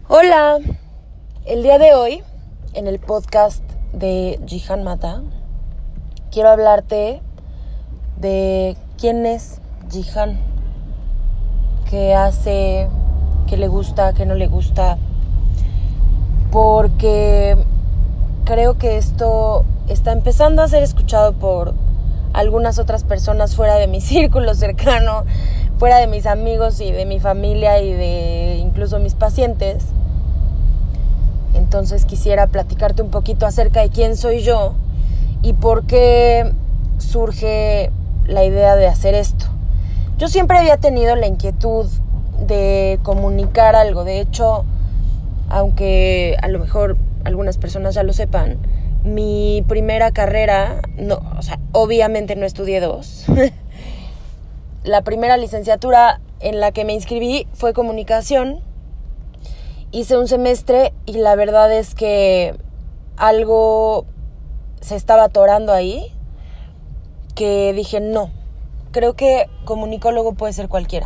Hola, el día de hoy, en el podcast de Jihan Mata, quiero hablarte de quién es Jihan, qué hace, qué le gusta, qué no le gusta, porque creo que esto está empezando a ser escuchado por algunas otras personas fuera de mi círculo cercano, fuera de mis amigos y de mi familia y de incluso mis pacientes. Entonces quisiera platicarte un poquito acerca de quién soy yo y por qué surge la idea de hacer esto. Yo siempre había tenido la inquietud de comunicar algo. De hecho, aunque a lo mejor algunas personas ya lo sepan, mi primera carrera, obviamente no estudié dos. La primera licenciatura en la que me inscribí fue comunicación. Hice un semestre y la verdad es que algo se estaba atorando ahí, que dije no, creo que comunicólogo puede ser cualquiera.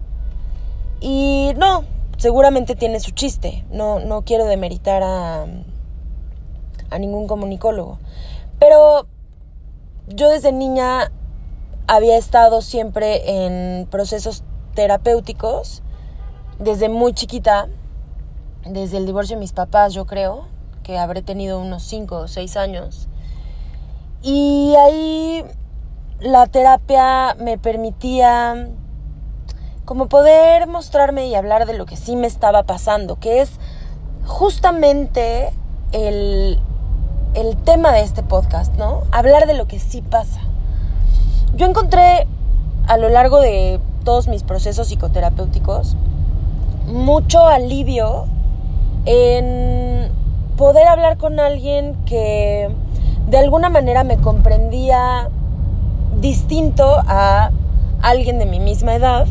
Y no, seguramente tiene su chiste, no quiero demeritar a ningún comunicólogo. Pero yo desde niña había estado siempre en procesos terapéuticos, desde muy chiquita. Desde el divorcio de mis papás, yo creo que habré tenido unos 5 o 6 años. Y ahí la terapia me permitía como poder mostrarme y hablar de lo que sí me estaba pasando, que es justamente el tema de este podcast, ¿no? Hablar de lo que sí pasa. Yo encontré a lo largo de todos mis procesos psicoterapéuticos mucho alivio en poder hablar con alguien que de alguna manera me comprendía distinto a alguien de mi misma edad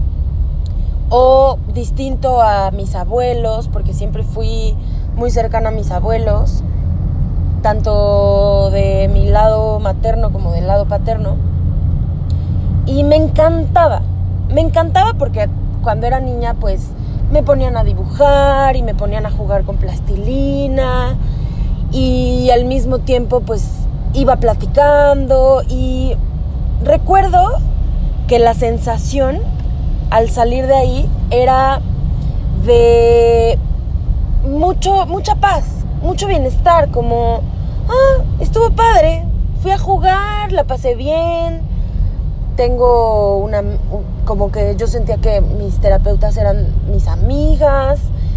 o distinto a mis abuelos, porque siempre fui muy cercana a mis abuelos, tanto de mi lado materno como del lado paterno. Y me encantaba porque cuando era niña pues me ponían a dibujar y me ponían a jugar con plastilina y al mismo tiempo pues iba platicando, y recuerdo que la sensación al salir de ahí era de mucha paz, mucho bienestar, como estuvo padre, fui a jugar, la pasé bien. Tengo como que yo sentía que mis terapeutas eran mis amigas.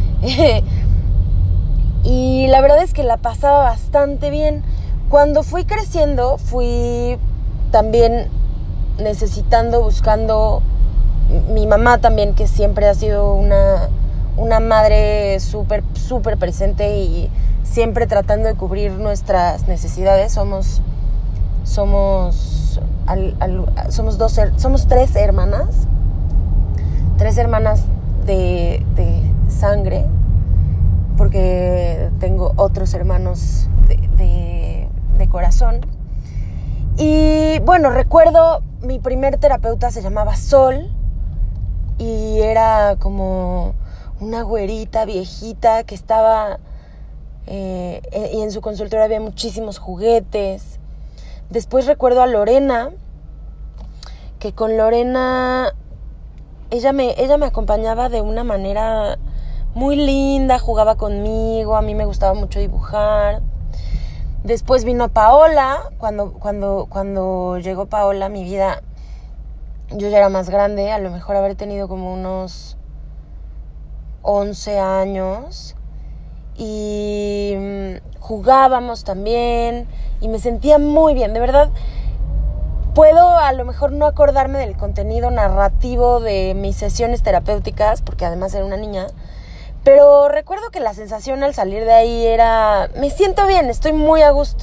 Y la verdad es que la pasaba bastante bien. Cuando fui creciendo, fui también buscando mi mamá también, que siempre ha sido una madre súper presente y siempre tratando de cubrir nuestras necesidades. Somos tres hermanas de sangre, porque tengo otros hermanos de corazón. Y bueno, recuerdo mi primer terapeuta se llamaba Sol y era como una güerita viejita que estaba y en su consultorio había muchísimos juguetes. Después recuerdo a Lorena, que con Lorena ella me acompañaba de una manera muy linda, jugaba conmigo, a mí me gustaba mucho dibujar. Después vino Paola. Cuando llegó Paola a mi vida, yo ya era más grande, a lo mejor habré tenido como unos 11 años, y jugábamos también y me sentía muy bien, de verdad. Puedo a lo mejor no acordarme del contenido narrativo de mis sesiones terapéuticas, porque además era una niña, pero recuerdo que la sensación al salir de ahí era: me siento bien, estoy muy a gusto.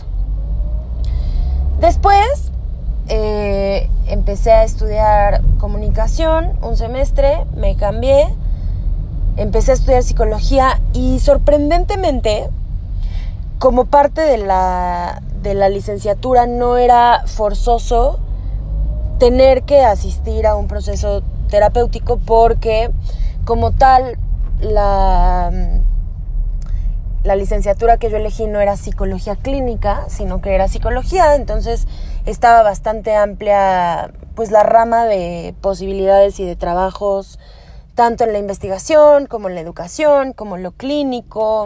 Después empecé a estudiar comunicación un semestre, me cambié, empecé a estudiar psicología y sorprendentemente, como parte de la licenciatura, no era forzoso tener que asistir a un proceso terapéutico, porque como tal la la licenciatura que yo elegí no era psicología clínica, sino que era psicología, entonces estaba bastante amplia pues la rama de posibilidades y de trabajos, tanto en la investigación como en la educación, como en lo clínico.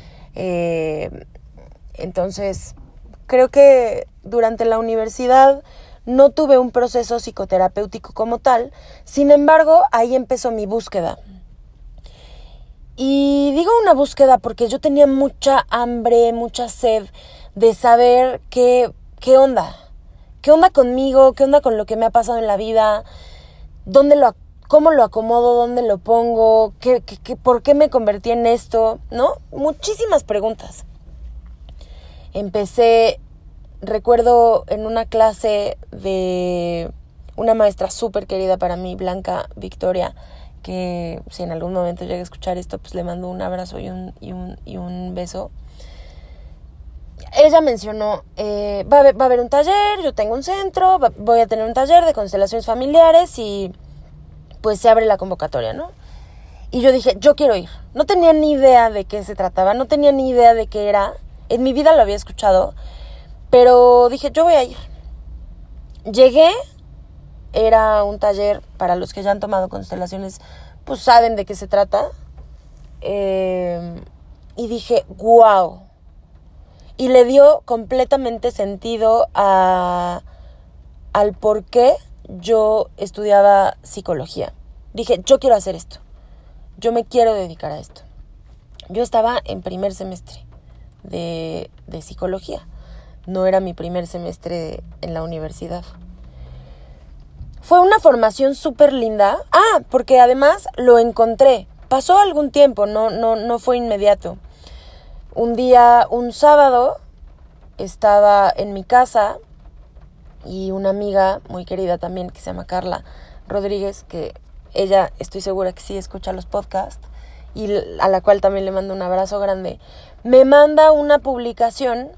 Entonces, creo que durante la universidad no tuve un proceso psicoterapéutico como tal, sin embargo, ahí empezó mi búsqueda. Y digo una búsqueda porque yo tenía mucha hambre, mucha sed de saber qué onda. ¿Qué onda conmigo? ¿Qué onda con lo que me ha pasado en la vida? ¿Cómo lo acomodo? ¿Dónde lo pongo? ¿Por qué me convertí en esto? ¿No? Muchísimas preguntas. Recuerdo en una clase de una maestra súper querida para mí, Blanca Victoria, que si en algún momento llega a escuchar esto, pues le mando un abrazo y un beso. Ella mencionó, va a haber un taller, yo tengo un centro, voy a tener un taller de constelaciones familiares y pues se abre la convocatoria, ¿no? Y yo dije, yo quiero ir. No tenía ni idea de qué se trataba, no tenía ni idea de qué era. En mi vida lo había escuchado, pero dije, yo voy a ir. Llegué. Era un taller, para los que ya han tomado constelaciones, pues saben de qué se trata. Y dije, wow. Y le dio completamente sentido al por qué yo estudiaba psicología. Dije, yo quiero hacer esto. Yo me quiero dedicar a esto. Yo estaba en primer semestre de psicología. No era mi primer semestre en la universidad. Fue una formación súper linda. Porque además lo encontré. Pasó algún tiempo, no fue inmediato. Un sábado, estaba en mi casa y una amiga muy querida también, que se llama Carla Rodríguez, que ella estoy segura que sí escucha los podcasts, y a la cual también le mando un abrazo grande, me manda una publicación,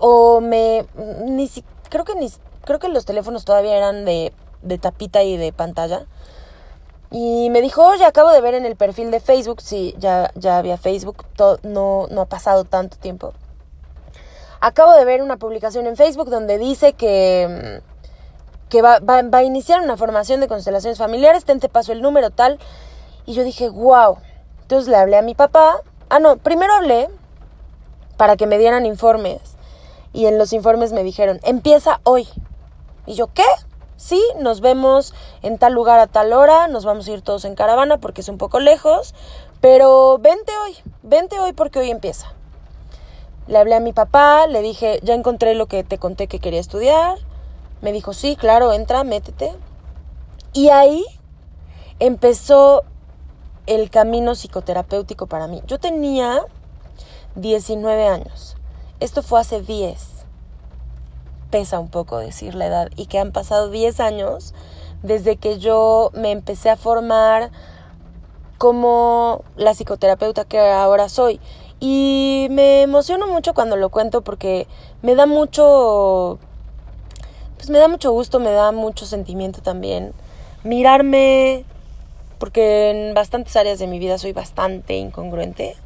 creo que los teléfonos todavía eran de tapita y de pantalla, y me dijo, oye, acabo de ver en el perfil de Facebook, sí, ya había Facebook, no ha pasado tanto tiempo. Acabo de ver una publicación en Facebook donde dice que va a iniciar una formación de constelaciones familiares, te paso el número tal. Y yo dije, wow. Entonces le hablé a mi papá. Primero hablé para que me dieran informes. Y en los informes me dijeron, empieza hoy. Y yo, ¿qué? Sí, nos vemos en tal lugar a tal hora, nos vamos a ir todos en caravana porque es un poco lejos, pero vente hoy porque hoy empieza. Le hablé a mi papá, le dije, ya encontré lo que te conté que quería estudiar. Me dijo, sí, claro, entra, métete. Y ahí empezó el camino psicoterapéutico para mí. Yo tenía 19 años. Esto fue hace 10. Pesa un poco decir la edad. Y que han pasado 10 años desde que yo me empecé a formar como la psicoterapeuta que ahora soy. Y me emociono mucho cuando lo cuento porque me da mucho gusto, me da mucho sentimiento también mirarme, porque en bastantes áreas de mi vida soy bastante incongruente.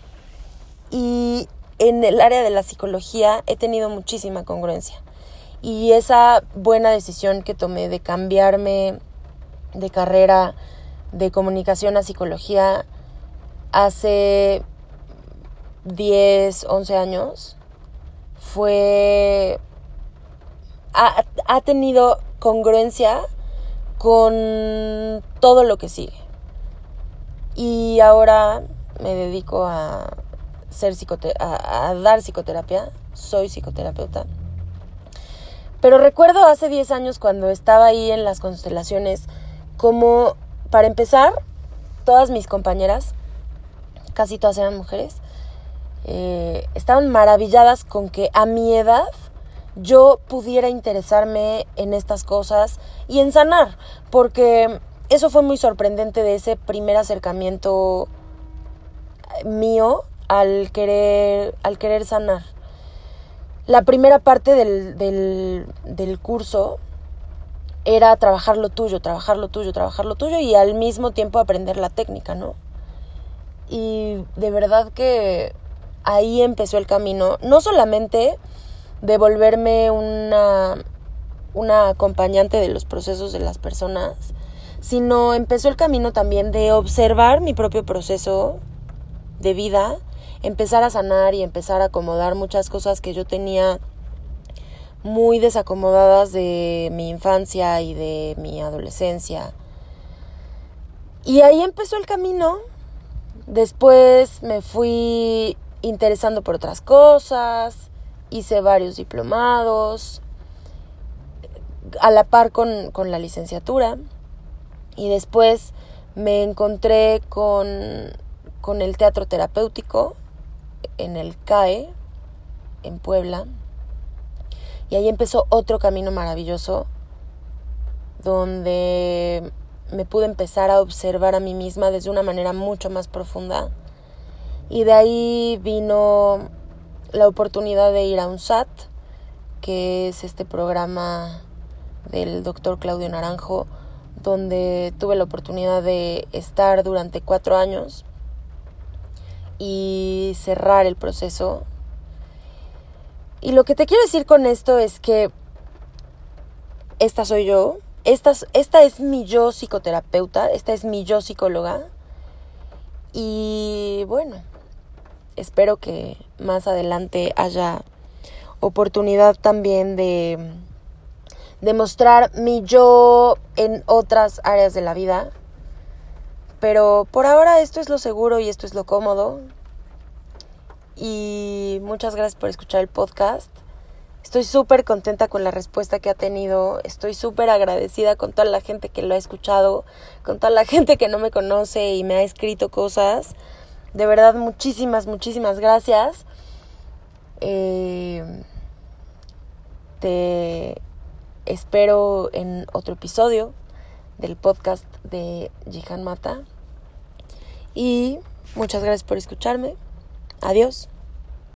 Y en el área de la psicología he tenido muchísima congruencia. Y esa buena decisión que tomé de cambiarme de carrera de comunicación a psicología hace 10, 11 años ha tenido congruencia con todo lo que sigue. Y ahora me dedico a dar psicoterapia, soy psicoterapeuta. Pero recuerdo hace 10 años cuando estaba ahí en las constelaciones, como para empezar, todas mis compañeras, casi todas eran mujeres, estaban maravilladas con que a mi edad yo pudiera interesarme en estas cosas y en sanar, porque eso fue muy sorprendente de ese primer acercamiento mío al querer sanar. La primera parte del curso era trabajar lo tuyo y al mismo tiempo aprender la técnica, ¿no? Y de verdad que ahí empezó el camino, no solamente de volverme una acompañante de los procesos de las personas, sino empezó el camino también de observar mi propio proceso de vida, empezar a sanar y empezar a acomodar muchas cosas que yo tenía muy desacomodadas de mi infancia y de mi adolescencia. Y ahí empezó el camino. Después me fui interesando por otras cosas, hice varios diplomados, a la par con la licenciatura, y después me encontré con el teatro terapéutico en el CAE, en Puebla, y ahí empezó otro camino maravilloso, donde me pude empezar a observar a mí misma desde una manera mucho más profunda, y de ahí vino la oportunidad de ir a UNSAT, que es este programa del doctor Claudio Naranjo, donde tuve la oportunidad de estar durante 4 años y cerrar el proceso. Y lo que te quiero decir con esto es que esta soy yo, esta es mi yo psicoterapeuta, esta es mi yo psicóloga, y bueno, espero que más adelante haya oportunidad también de mostrar mi yo en otras áreas de la vida. Pero por ahora esto es lo seguro y esto es lo cómodo. Y muchas gracias por escuchar el podcast. Estoy súper contenta con la respuesta que ha tenido. Estoy súper agradecida con toda la gente que lo ha escuchado, con toda la gente que no me conoce y me ha escrito cosas. De verdad, muchísimas gracias. Te espero en otro episodio del podcast de Jihan Mata. Y muchas gracias por escucharme. Adiós.